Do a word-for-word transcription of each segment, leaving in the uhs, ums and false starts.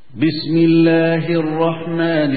بسم الله الرحمن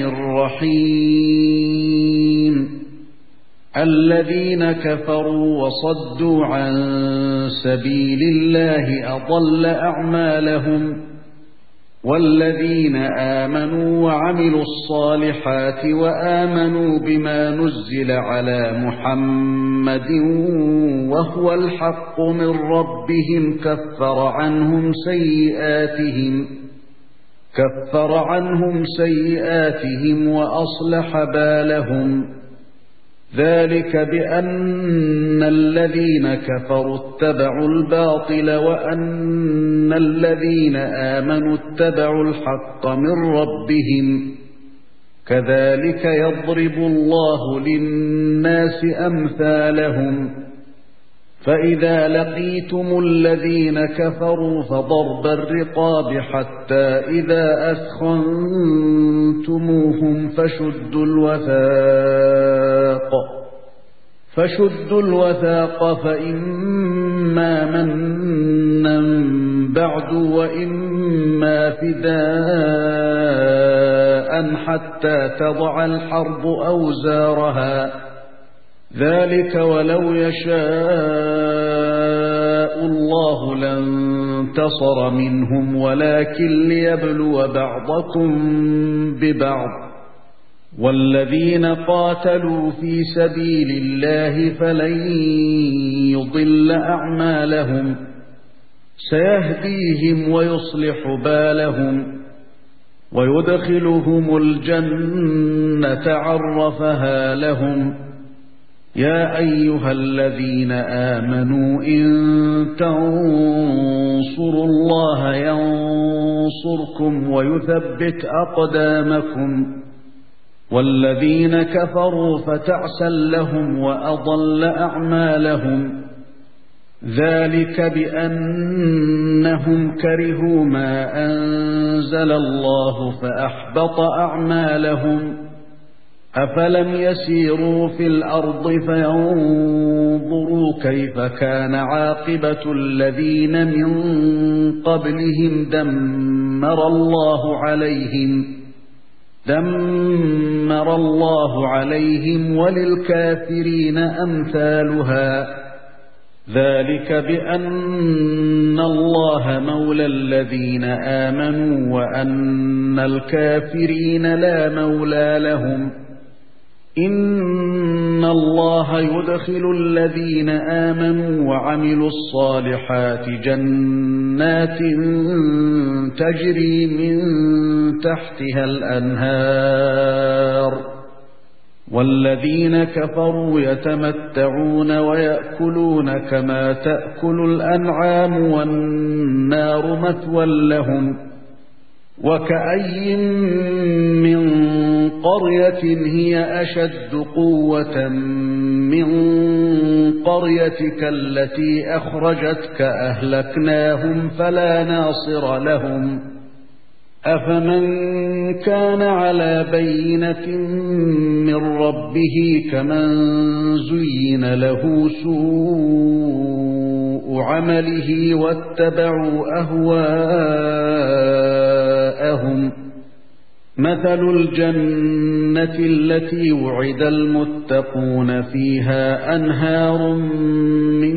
الرحيم الذين كفروا وصدوا عن سبيل الله أضل أعمالهم والذين آمنوا وعملوا الصالحات وآمنوا بما نزل على محمد وهو الحق من ربهم كفر عنهم سيئاتهم كفر عنهم سيئاتهم وأصلح بالهم ذلك بأن الذين كفروا اتبعوا الباطل وأن الذين آمنوا اتبعوا الحق من ربهم كذلك يضرب الله للناس أمثالهم فإذا لقيتم الذين كفروا فضرب الرقاب حتى إذا أثخنتموهم فشدوا الوثاق فشدوا الوثاق فإما منا بعد وإما فداء حتى تضع الحرب أوزارها ذلك ولو يشاء الله لانتصر منهم ولكن ليبلو بعضكم ببعض والذين قاتلوا في سبيل الله فلن يضل أعمالهم سيهديهم ويصلح بالهم ويدخلهم الجنة عرفها لهم يا أيها الذين آمنوا إن تنصروا الله ينصركم ويثبت أقدامكم والذين كفروا فتعسا لهم وأضل أعمالهم ذلك بأنهم كرهوا ما أنزل الله فأحبط أعمالهم أفلم يسيروا في الأرض فينظروا كيف كان عاقبة الذين من قبلهم دمر الله عليهم دمر الله عليهم وللكافرين أمثالها ذلك بأن الله مولى الذين آمنوا وأن الكافرين لا مولى لهم إن الله يدخل الذين آمنوا وعملوا الصالحات جنات تجري من تحتها الأنهار والذين كفروا يتمتعون ويأكلون كما تأكل الأنعام والنار مثوى لهم وكأي من قرية هي أشد قوة من قريتك التي أخرجتك أهلكناهم فلا ناصر لهم أفمن كان على بينة من ربه كمن زين له سوء عمله واتبعوا أهواءهم مثل الجنة التي وعد المتقون فيها أنهار من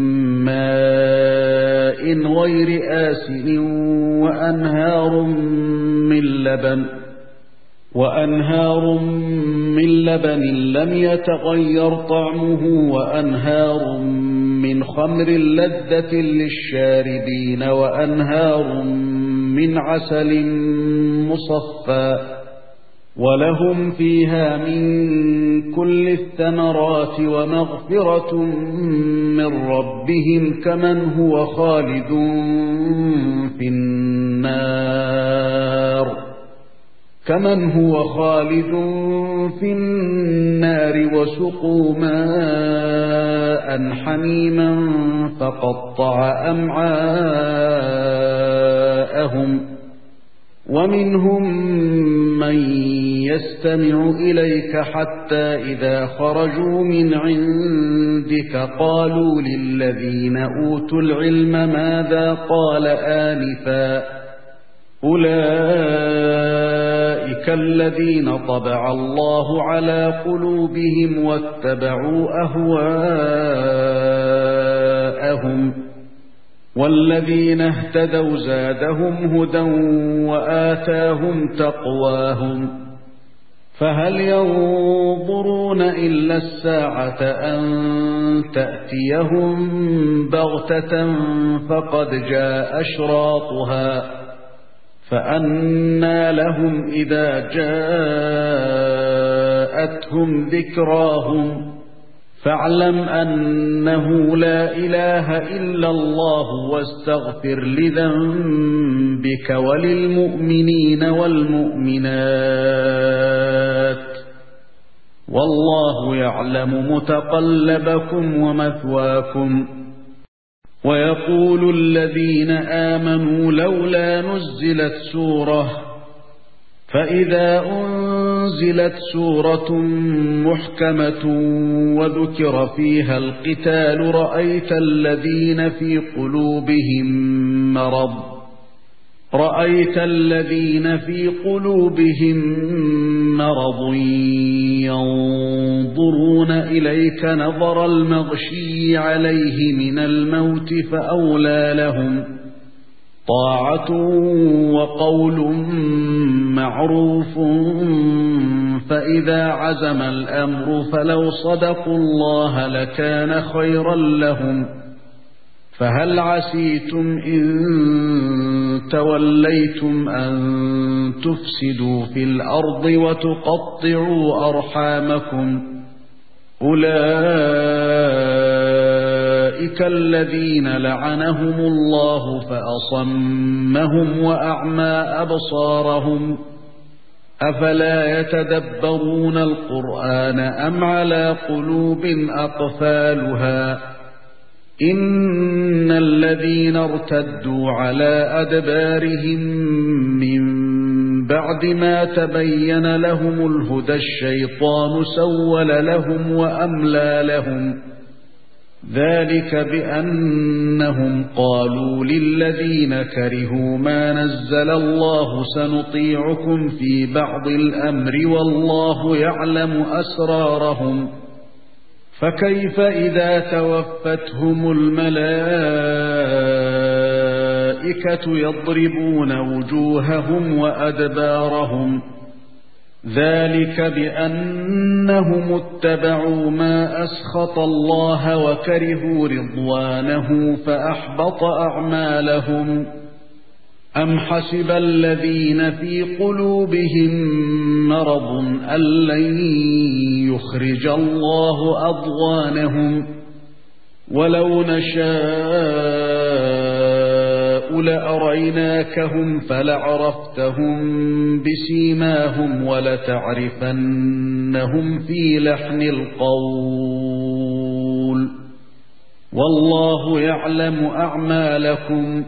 ماء غير آسن وأنهار من لبن وأنهار من لبن لم يتغير طعمه وأنهار من خمر لذة للشاربين وأنهار من عسل مصفى ولهم فيها من كل الثمرات ومغفرة من ربهم كمن هو خالد في النار كمن هو خالد في النار وسقوا ماء حميما فقطع أمعاءهم ومنهم من يستمع إليك حتى إذا خرجوا من عندك قالوا للذين أوتوا العلم ماذا قال آنفا أولئك أولئك الذين طبع الله على قلوبهم واتبعوا أهواءهم والذين اهتدوا زادهم هدى وآتاهم تقواهم فهل ينظرون إلا الساعة أن تأتيهم بغتة فقد جاء أشراطها فأنى لهم إذا جاءتهم ذكراهم فاعلم أنه لا إله إلا الله واستغفر لذنبك وللمؤمنين والمؤمنات والله يعلم متقلبكم ومثواكم ويقول الذين آمنوا لولا نزلت سورة فإذا أنزلت سورة محكمة وذكر فيها القتال رأيت الذين في قلوبهم مرض رأيت الذين في قلوبهم مرض ينظرون إليك نظر المغشي عليه من الموت فأولى لهم طاعة وقول معروف فإذا عزم الأمر فلو صدقوا الله لكان خيرا لهم فهل عسيتم إن توليتم أن تفسدوا في الأرض وتقطعوا أرحامكم أولئك الذين لعنهم الله فأصمهم وأعمى أبصارهم أفلا يتدبرون القرآن أم على قلوب أقفالها إن الذين ارتدوا على أدبارهم من بعد ما تبين لهم الهدى الشيطان سول لهم وأملى لهم ذلك بأنهم قالوا للذين كرهوا ما نزل الله سنطيعكم في بعض الأمر والله يعلم أسرارهم فكيف إذا توفتهم الملائكة يضربون وجوههم وأدبارهم ذلك بأنهم اتبعوا ما أسخط الله وكرهوا رضوانه فأحبط أعمالهم أم حسب الذين في قلوبهم مرض أن لن يخرج الله أضغانهم ولو نشاء لأريناكهم فلعرفتهم بسيماهم ولتعرفنهم في لحن القول والله يعلم أعمالكم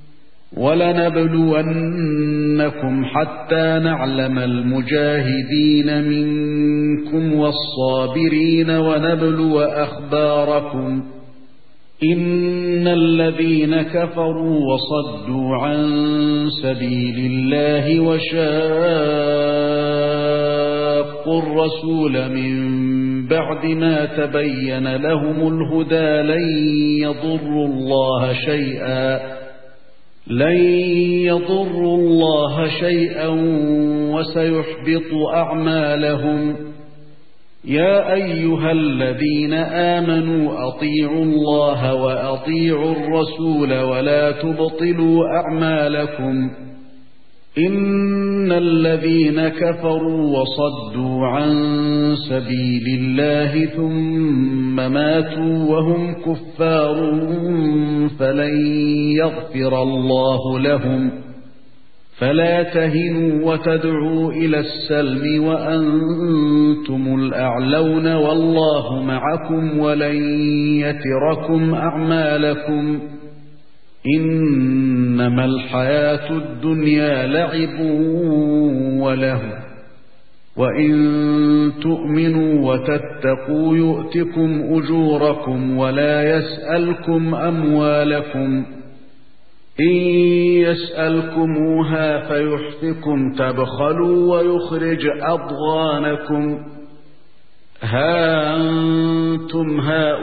ولنبلونكم حتى نعلم المجاهدين منكم والصابرين ونبلو أخباركم إن الذين كفروا وصدوا عن سبيل الله وشاقوا الرسول من بعد ما تبين لهم الهدى لن يضروا الله شيئا لن يضروا الله شيئا وسيحبط أعمالهم يا أيها الذين آمنوا أطيعوا الله وأطيعوا الرسول ولا تبطلوا أعمالكم إن الذين كفروا وصدوا عن سبيل الله ثم ماتوا وهم كفار فلن يغفر الله لهم فلا تهنوا وتدعوا إلى السلم وأنتم الأعلون والله معكم ولن يتركم أعمالكم إنما الحياة الدنيا لعب وله وإن تؤمنوا وتتقوا يؤتكم أجوركم ولا يسألكم أموالكم إن يسألكموها فيحفكم تبخلوا ويخرج أضغانكم ها أنتم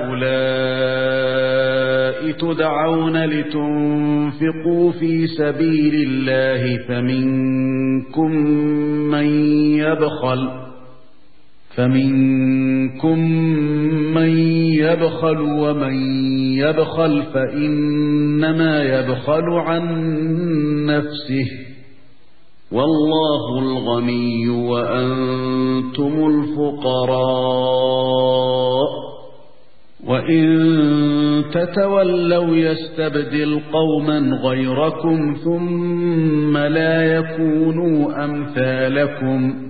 هؤلاء تدعون لتنفقوا في سبيل الله فمنكم من يبخل فمنكم من يبخل ومن يبخل فإنما يبخل عن نفسه والله الغني وأنتم الفقراء وإن تتولوا يستبدل قوما غيركم ثم لا يكونوا أمثالكم